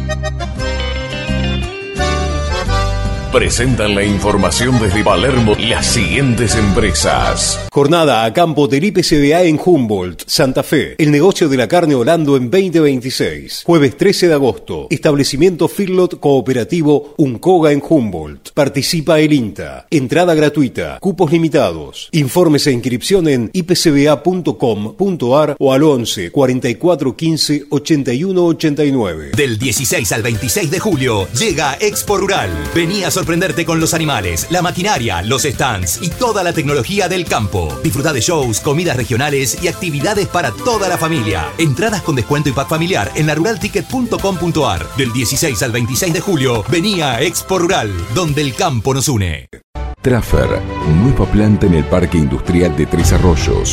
Presentan la información desde Palermo las siguientes empresas. Jornada a campo del IPCBA en Humboldt, Santa Fe. El negocio de la carne Orlando en 2026. Jueves 13 de agosto. Establecimiento Feedlot Cooperativo Uncoga en Humboldt. Participa el INTA. Entrada gratuita. Cupos limitados. Informes e inscripción en ipcba.com.ar o al 11 44 15 81 89. Del 16 al 26 de julio llega Expo Rural. Vení a sorprenderte con los animales, la maquinaria, los stands y toda la tecnología del campo. Disfruta de shows, comidas regionales y actividades para toda la familia. Entradas con descuento y pack familiar en laruralticket.com.ar. Del 16 al 26 de julio, vení a Expo Rural, donde el campo nos une. Trafer, nueva planta en el Parque Industrial de Tres Arroyos.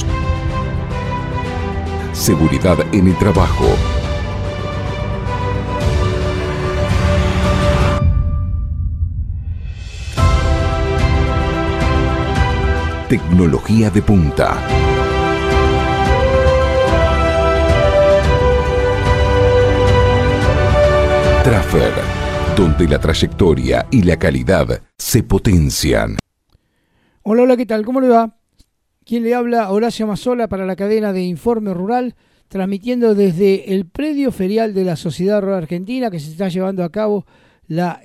Seguridad en el trabajo. Tecnología de punta. Trafer, donde la trayectoria y la calidad se potencian. Hola, hola, ¿qué tal? ¿Cómo le va? ¿Quién le habla? Horacio Mazzola para la cadena de Informe Rural, transmitiendo desde el predio ferial de la Sociedad Rural Argentina, que se está llevando a cabo la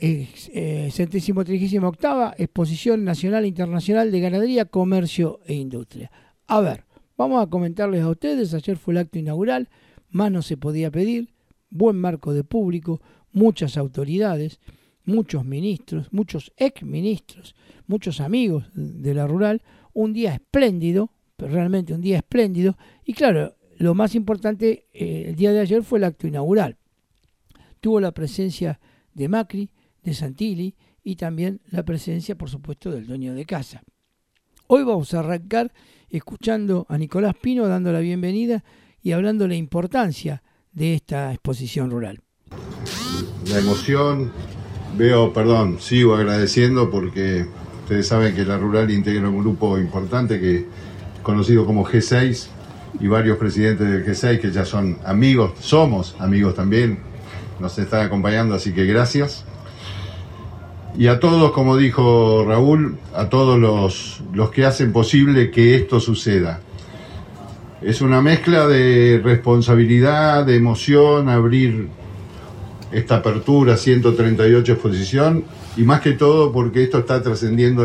138ª Exposición Nacional e Internacional de Ganadería, Comercio e Industria. A ver, vamos a comentarles a ustedes, ayer fue el acto inaugural, más no se podía pedir, buen marco de público, muchas autoridades, muchos ministros, muchos exministros, muchos amigos de la rural, un día espléndido, pero realmente un día espléndido, y claro, lo más importante el día de ayer fue el acto inaugural. Tuvo la presencia de Macri, de Santilli y también la presencia, por supuesto, del dueño de casa. Hoy vamos a arrancar escuchando a Nicolás Pino dando la bienvenida y hablando de la importancia de esta exposición rural. La emoción, sigo agradeciendo porque ustedes saben que la rural integra un grupo importante que conocido como G6 y varios presidentes del G6 que ya son amigos, somos amigos también. Nos están acompañando, así que gracias. Y a todos, como dijo Raúl, a todos los que hacen posible que esto suceda. Es una mezcla de responsabilidad, de emoción, abrir esta apertura 138 exposición, y más que todo porque esto está sucediendo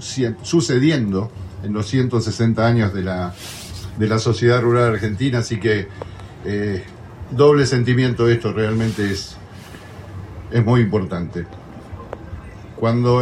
en los 160 años de la Sociedad Rural Argentina, así que doble sentimiento esto, realmente es muy importante. Cuando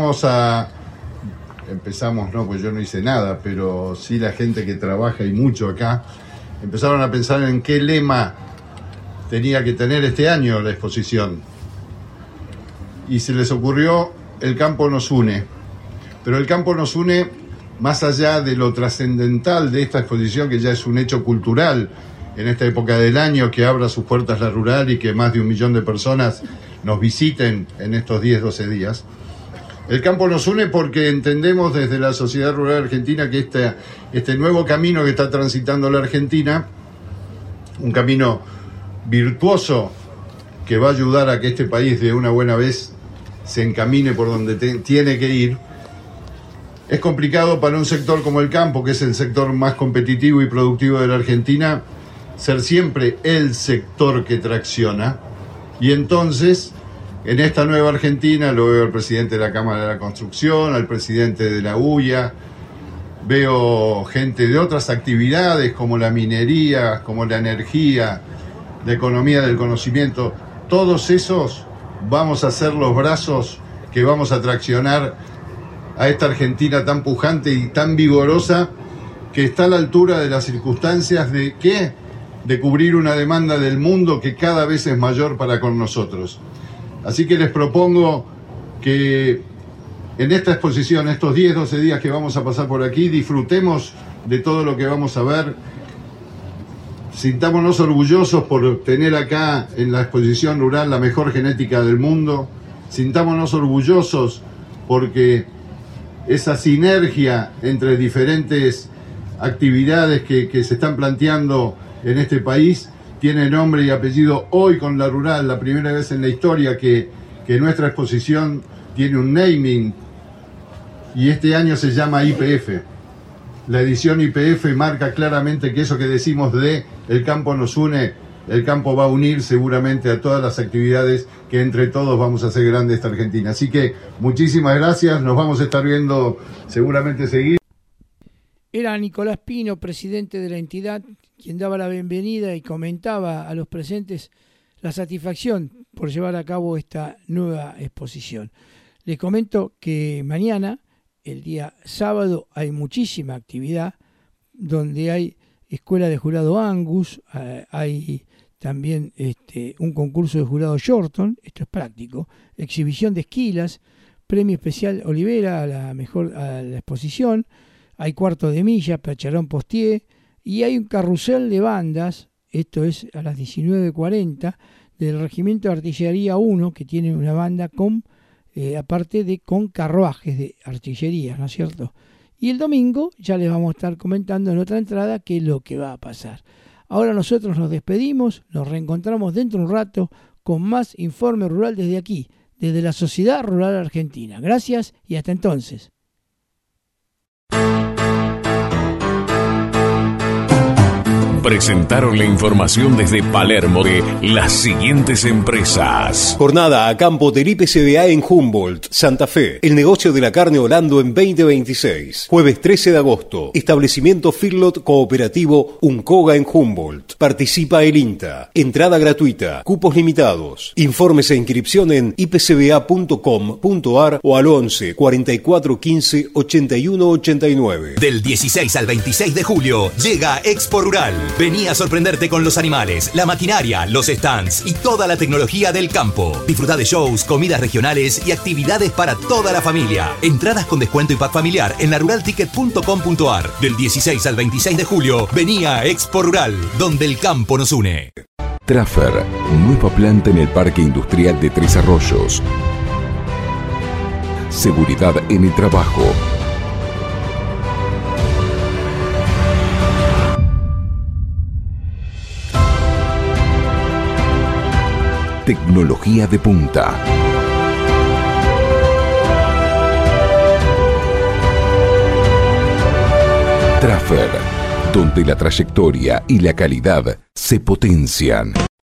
pues yo no hice nada, pero sí la gente que trabaja y mucho acá, empezaron a pensar en qué lema tenía que tener este año la exposición. Y se les ocurrió el campo nos une. Pero el campo nos une más allá de lo trascendental de esta exposición, que ya es un hecho cultural en esta época del año, que abra sus puertas la rural y que más de 1 millón de personas nos visiten en estos 10-12 días. El campo nos une porque entendemos desde la Sociedad Rural Argentina que este nuevo camino que está transitando la Argentina, un camino virtuoso que va a ayudar a que este país de una buena vez se encamine por donde tiene que ir, es complicado para un sector como el campo, que es el sector más competitivo y productivo de la Argentina, ser siempre el sector que tracciona. Y entonces, en esta nueva Argentina, lo veo al presidente de la Cámara de la Construcción, al presidente de la UIA, veo gente de otras actividades como la minería, como la energía, la economía del conocimiento. Todos esos vamos a ser los brazos que vamos a traccionar a esta Argentina tan pujante y tan vigorosa, que está a la altura de las circunstancias de cubrir una demanda del mundo que cada vez es mayor para con nosotros. Así que les propongo que en esta exposición, estos 10-12 días que vamos a pasar por aquí, disfrutemos de todo lo que vamos a ver. Sintámonos orgullosos por tener acá en la exposición rural la mejor genética del mundo. Sintámonos orgullosos porque esa sinergia entre diferentes actividades que se están planteando en este país tiene nombre y apellido hoy con La Rural, la primera vez en la historia que nuestra exposición tiene un naming, y este año se llama YPF. La edición YPF marca claramente que eso que decimos de el campo nos une, el campo va a unir seguramente a todas las actividades que entre todos vamos a hacer grande esta Argentina. Así que muchísimas gracias, nos vamos a estar viendo seguramente seguido. Era Nicolás Pino, presidente de la entidad, quien daba la bienvenida y comentaba a los presentes la satisfacción por llevar a cabo esta nueva exposición. Les comento que mañana, el día sábado, hay muchísima actividad, donde hay escuela de jurado Angus, hay también un concurso de jurado Shorton, esto es práctico, exhibición de esquilas, premio especial Olivera a la exposición, hay cuarto de milla, percherón postier, y hay un carrusel de bandas, esto es a las 19:40, del Regimiento de Artillería 1, que tiene una banda con carruajes de artillería, ¿no es cierto? Y el domingo ya les vamos a estar comentando en otra entrada qué es lo que va a pasar. Ahora nosotros nos despedimos, nos reencontramos dentro de un rato con más Informe Rural desde aquí, desde la Sociedad Rural Argentina. Gracias y hasta entonces. Presentaron la información desde Palermo de las siguientes empresas. Jornada a campo del IPCBA en Humboldt, Santa Fe. El negocio de la carne Orlando en 2026. Jueves 13 de agosto. Establecimiento Feedlot Cooperativo Uncoga en Humboldt. Participa el INTA. Entrada gratuita. Cupos limitados. Informes e inscripción en ipcba.com.ar o al 11 44 15 81 89. Del 16 al 26 de julio llega Expo Rural. Vení a sorprenderte con los animales, la maquinaria, los stands y toda la tecnología del campo. Disfruta de shows, comidas regionales y actividades para toda la familia. Entradas con descuento y pack familiar en laruralticket.com.ar. Del 16 al 26 de julio, vení a Expo Rural, donde el campo nos une. Traffer, nueva planta en el Parque Industrial de Tres Arroyos. Seguridad en el trabajo. Tecnología de punta. Traffer, donde la trayectoria y la calidad se potencian.